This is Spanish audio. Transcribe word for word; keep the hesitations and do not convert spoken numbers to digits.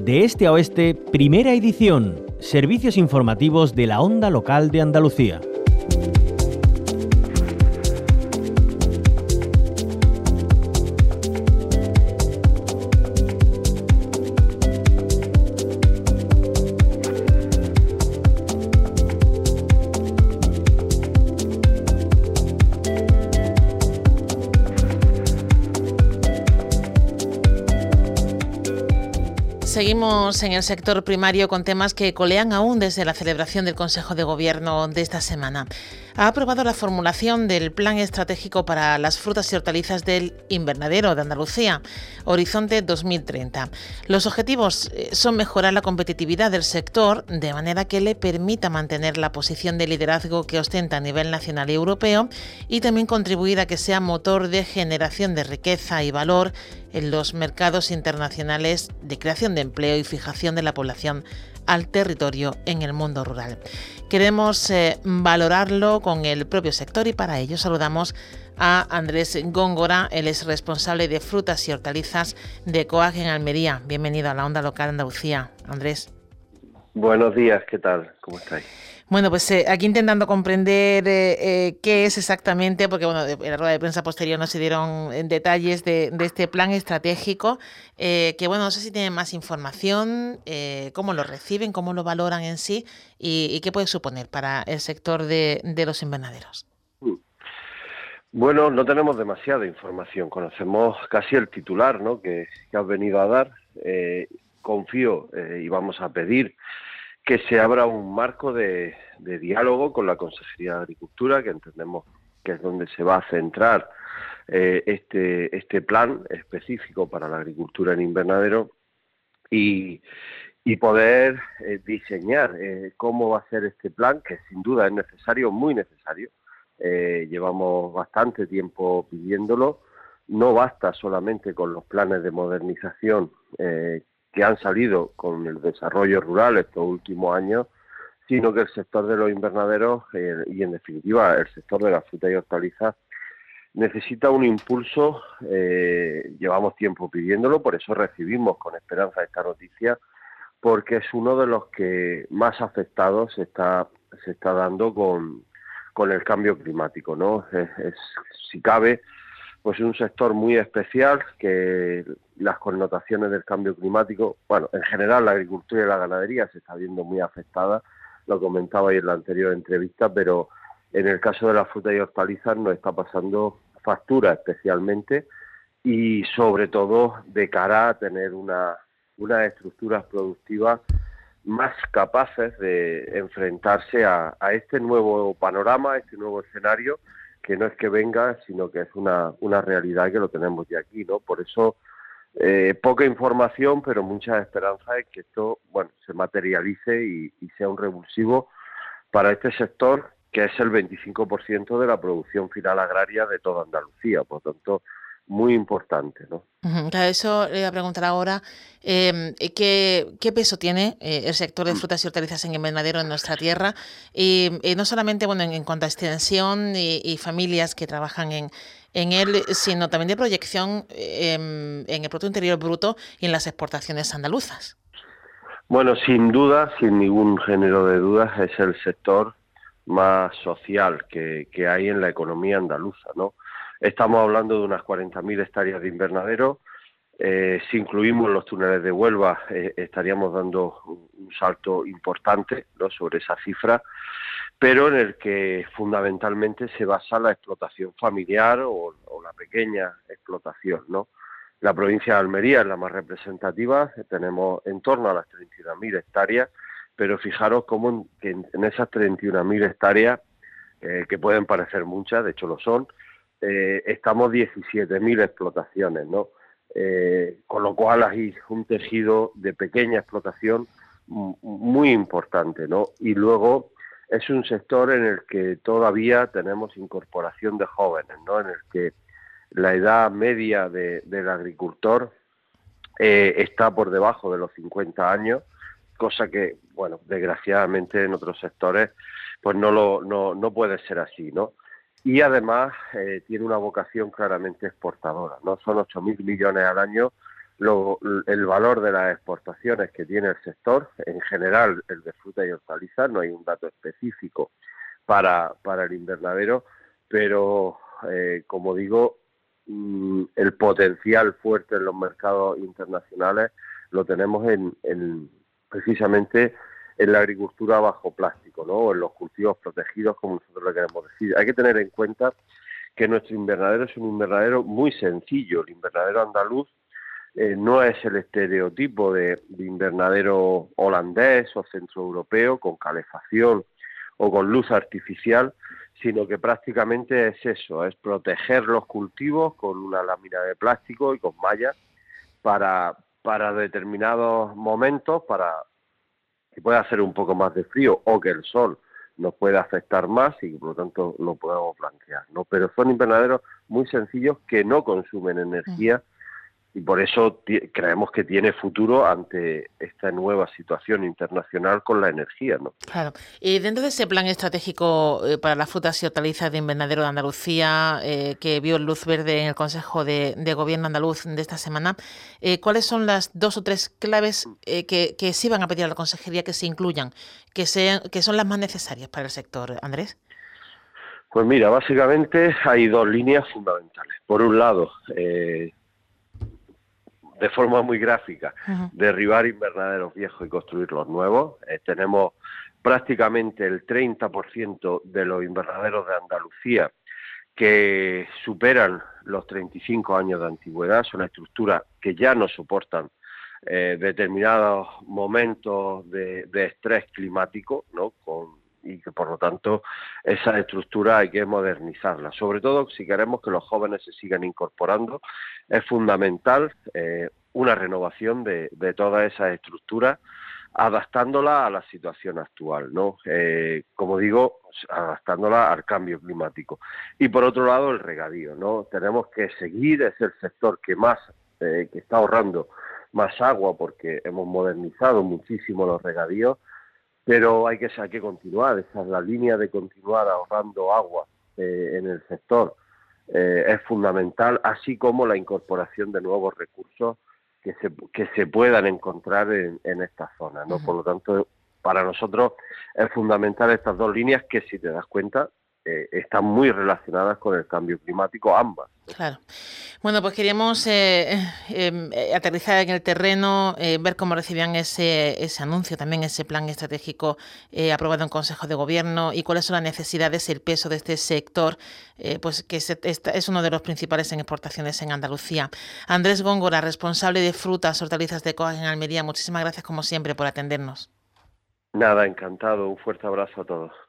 De este a oeste, primera edición. Servicios informativos de la Onda Local de Andalucía. Seguimos en el sector primario con temas que colean aún desde la celebración del Consejo de Gobierno de esta semana. Ha aprobado la formulación del Plan Estratégico para las Frutas y Hortalizas del Invernadero de Andalucía, Horizonte dos mil treinta. Los objetivos son mejorar la competitividad del sector de manera que le permita mantener la posición de liderazgo que ostenta a nivel nacional y europeo y también contribuir a que sea motor de generación de riqueza y valor en los mercados internacionales de creación de empleo y fijación de la población al territorio en el mundo rural. Queremos eh, valorarlo con el propio sector y para ello saludamos a Andrés Góngora, él es responsable de frutas y hortalizas de COAG en Almería. Bienvenido a la Onda Local Andalucía, Andrés. Buenos días, ¿qué tal? ¿Cómo estáis? Bueno, pues eh, aquí intentando comprender eh, eh, qué es exactamente, porque bueno, en la rueda de prensa posterior no se dieron detalles de, de este plan estratégico, eh, que bueno, no sé si tienen más información, eh, cómo lo reciben, cómo lo valoran en sí y, y qué puede suponer para el sector de, de los invernaderos. Bueno, no tenemos demasiada información, conocemos casi el titular, ¿no?, que, que has venido a dar. Eh, confío eh, y vamos a pedir que se abra un marco de, de diálogo con la Consejería de Agricultura, que entendemos que es donde se va a centrar eh, este, este plan específico para la agricultura en invernadero y, y poder eh, diseñar eh, cómo va a ser este plan, que sin duda es necesario, muy necesario. Eh, llevamos bastante tiempo pidiéndolo. No basta solamente con los planes de modernización eh, que han salido con el desarrollo rural estos últimos años, sino que el sector de los invernaderos eh, y, en definitiva, el sector de las frutas y hortalizas necesita un impulso. Eh, llevamos tiempo pidiéndolo, por eso recibimos con esperanza esta noticia, porque es uno de los que más afectados se está, se está dando con, con el cambio climático, ¿no? Es, es, si cabe, pues un sector muy especial, que las connotaciones del cambio climático, bueno, en general la agricultura y la ganadería se está viendo muy afectada, lo comentaba ahí en la anterior entrevista, pero en el caso de las frutas y hortalizas nos está pasando factura especialmente y sobre todo de cara a tener una, unas estructuras productivas más capaces de enfrentarse a, a este nuevo panorama, a este nuevo escenario, que no es que venga, sino que es una, una realidad que lo tenemos ya aquí, ¿no? Por eso, eh, poca información, pero mucha esperanza en que esto, bueno, se materialice y, y sea un revulsivo para este sector, que es el veinticinco por ciento de la producción final agraria de toda Andalucía, por lo tanto, muy importante, ¿no? Uh-huh. Claro, eso le voy a preguntar ahora, eh, ¿qué, ¿qué peso tiene eh, el sector de frutas y hortalizas en invernadero en nuestra tierra? Y, y no solamente bueno en, en cuanto a extensión y, y familias que trabajan en, en él, sino también de proyección eh, en el Producto Interior Bruto y en las exportaciones andaluzas. Bueno, sin duda, sin ningún género de dudas, es el sector más social que, que hay en la economía andaluza, ¿no? Estamos hablando de unas cuarenta mil hectáreas de invernadero. Eh, si incluimos los túneles de Huelva, eh, estaríamos dando un, un salto importante, ¿no?, sobre esa cifra, pero en el que fundamentalmente se basa la explotación familiar o, o la pequeña explotación, ¿no? La provincia de Almería es la más representativa, tenemos en torno a las treinta y una mil hectáreas, pero fijaros cómo en, que en, en esas treinta y una mil hectáreas, eh, que pueden parecer muchas, de hecho lo son, eh, estamos diecisiete mil explotaciones, ¿no? Eh, con lo cual hay un tejido de pequeña explotación muy importante, ¿no? Y luego es un sector en el que todavía tenemos incorporación de jóvenes, ¿no? En el que la edad media de, del agricultor eh, está por debajo de los cincuenta años, cosa que, bueno, desgraciadamente en otros sectores pues no lo no, no puede ser así, ¿no? Y además eh, tiene una vocación claramente exportadora, ¿no? Son ocho mil millones al año lo, el valor de las exportaciones que tiene el sector, en general el de fruta y hortalizas, no hay un dato específico para, para el invernadero, pero eh, como digo, mmm, el potencial fuerte en los mercados internacionales lo tenemos en, en precisamente en la agricultura bajo plástico, ¿no? O en los cultivos protegidos, como nosotros le queremos decir. Hay que tener en cuenta que nuestro invernadero es un invernadero muy sencillo. El invernadero andaluz eh, no es el estereotipo de, de invernadero holandés o centroeuropeo con calefacción o con luz artificial, sino que prácticamente es eso, es proteger los cultivos con una lámina de plástico y con mallas para, para determinados momentos, para que pueda hacer un poco más de frío o que el sol nos puede afectar más y por lo tanto lo podemos blanquear, ¿no? Pero son invernaderos muy sencillos que no consumen energía y por eso creemos que tiene futuro ante esta nueva situación internacional con la energía, ¿no? Claro. Y dentro de ese plan estratégico eh, para las frutas y hortalizas de invernadero de Andalucía, eh, que vio luz verde en el Consejo de, de Gobierno andaluz de esta semana, eh, ¿cuáles son las dos o tres claves eh, que, que sí van a pedir a la Consejería que se incluyan, que, sean, que son las más necesarias para el sector, Andrés? Pues mira, básicamente hay dos líneas fundamentales. Por un lado, eh, de forma muy gráfica, uh-huh. derribar invernaderos viejos y construir los nuevos. Eh, tenemos prácticamente el treinta por ciento de los invernaderos de Andalucía que superan los treinta y cinco años de antigüedad. Son estructuras que ya no soportan eh, determinados momentos de, de estrés climático, ¿no? Con, y que por lo tanto esa estructura hay que modernizarla. Sobre todo si queremos que los jóvenes se sigan incorporando, es fundamental eh, una renovación de, de todas esas estructuras, adaptándola a la situación actual, ¿no? Eh, como digo, adaptándola al cambio climático. Y por otro lado, el regadío, ¿no? Tenemos que seguir, es el sector que más, eh, que está ahorrando más agua porque hemos modernizado muchísimo los regadíos, pero hay que, hay que continuar, esa es la línea de continuar ahorrando agua eh, en el sector, eh, es fundamental, así como la incorporación de nuevos recursos que se, que se puedan encontrar en, en esta zona, ¿no? Uh-huh. Por lo tanto, para nosotros es fundamental estas dos líneas que, si te das cuenta, eh, están muy relacionadas con el cambio climático, ambas. Claro. Bueno, pues queríamos eh, eh, aterrizar en el terreno, eh, ver cómo recibían ese, ese anuncio, también ese plan estratégico eh, aprobado en Consejo de Gobierno y cuáles son las necesidades y el peso de este sector, eh, pues que es, es uno de los principales en exportaciones en Andalucía. Andrés Góngora, responsable de frutas, hortalizas de Coag en Almería, muchísimas gracias como siempre por atendernos. Nada, encantado. Un fuerte abrazo a todos.